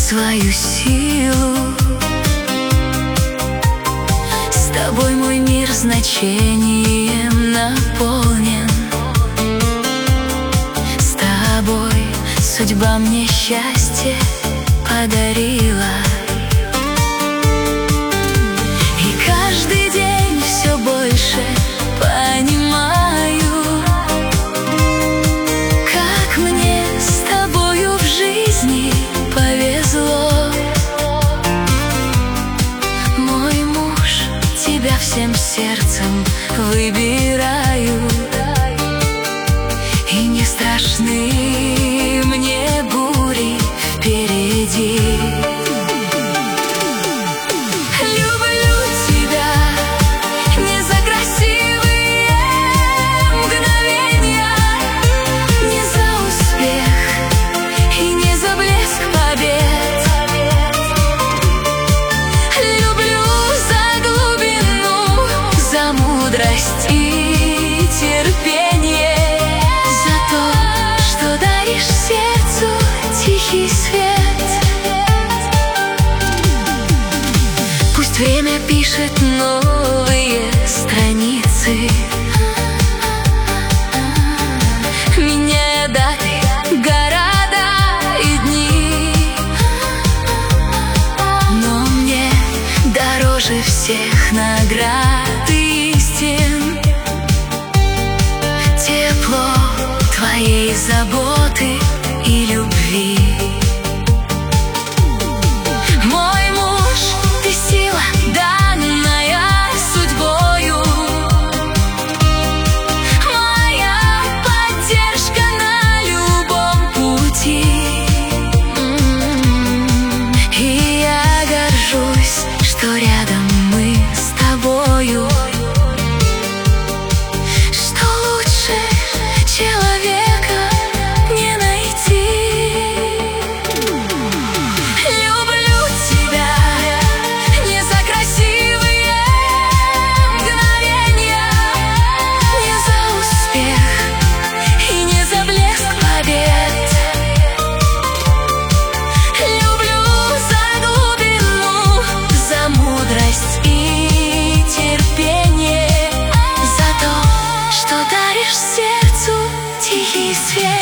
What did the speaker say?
свою силу. С тобой мой мир значением наполнен. С тобой судьба мне счастье подарила. И каждый день все больше понимаю, как мне с тобою в жизни повезло. Мой муж, тебя всем сердцем выбираю, и не страшны мне бури впереди. Мудрость и терпение, за то, что даришь сердцу тихий свет. Пусть время пишет новые страницы, меняя даты, города и дни, но мне дороже всех наград тепло твоей заботы и любви. Мой муж, ты сила, данная судьбою, моя поддержка на любом пути. И я горжусь, что рядом мы с тобою. Человека не найти. Люблю тебя не за красивые мгновения, не за успех и не за блеск побед. Люблю за глубину, за мудрость и терпение, за то, что даришь сердцу тихий свет.